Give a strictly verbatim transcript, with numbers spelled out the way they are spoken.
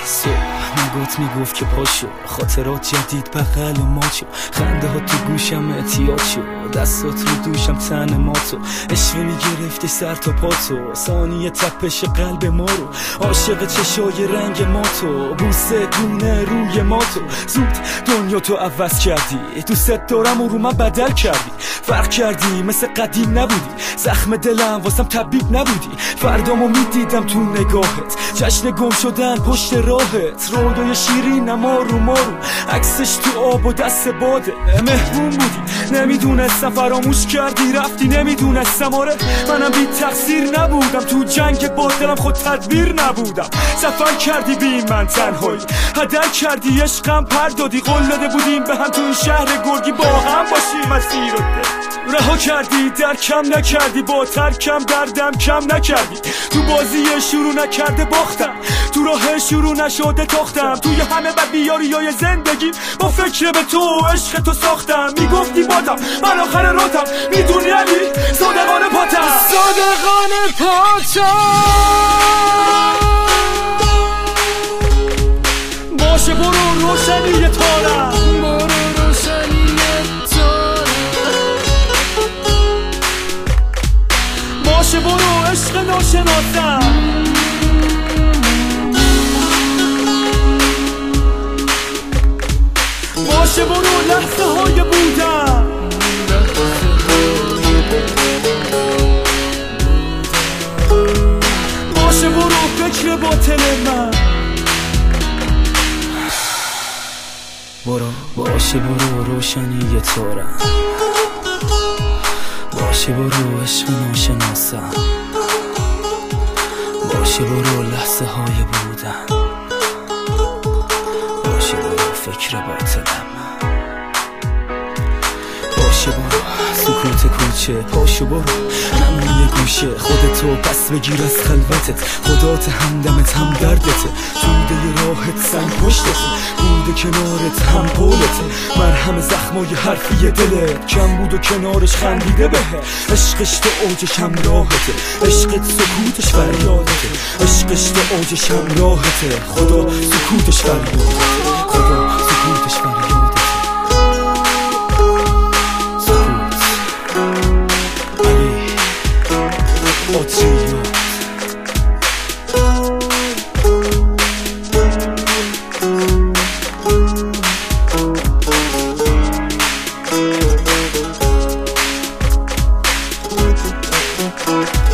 صبح نگات میگفت که پاشو، خاطرات جدید بغل ما شو، خنده ها تو گوشم اعتیاد شو، دستات رو دوشم تن ما تو، عشق میگرفتی سر تا پاتو، ثانیه تپش قلب ما رو، عاشق چشای رنگ ما تو، بوسه دونه روی ما تو، زود دنیا تو عوض کردی، دوست دارم و رو من بدل کردی، فرق کردی مثل قدیم نبودی، زخم دلم واسم طبیب نبودی، فردامو میدیدم تو نگاهت، جشن گم شدن پشت راهت، رویای شیرینم آروم آروم، عکسش تو آب و دست باده، مهمون بودی نمیدونستم، فراموش کردی رفتی نمیدونستم، آره منم بی تقصیر نبودم، تو جنگ با دلم خود تدبیر نبودم، سفر کردی بی من تنهایی، هدر کردی عشقم پر دادی، قول داده بودیم به هم تو این شهر گرگی با هم باشیم مسیر رو رها کردی، درکم نکردی، با ترکم دردم کم نکردی، تو بازی شروع نکرده باختم، تو راه شروع نشده تاختم، توی همه بدبیاری های زندگی با فکر به تو عشق تو ساختم، میگفتی بادم من آخر راتم، میدونی علی صادقانه پاتم، صادقانه پاتم، باشه برو روشنی تارم، برو روشنی تارم، باشه برو عشق ناشناسم، باشه برو لحظه های بودم، باشه برو فکر باطل من، برو باشه برو روشنی تارم، باشه برو عشق ناشناسم، باشه برو لحظه های بودم، باشه برو فکر باطلم، باشه برو سکوت کوچه، پاشو برو نمونی گوشه، خودتو پس بگیر از خلوتت، خدات همدمت هم دردته، توده راحت سنگ پشتت، بوده کنارت هم پولته، مرهم زخمای حرفی دلت، کم بود و کنارش خندیده بهه، عشقش تو اوجش هم راحته، عشقت سکوتش فریادته، عشقش تو اوجش هم راحته، خدا سکوتش فریادته، خدا سکوتش فریادته، Thank you.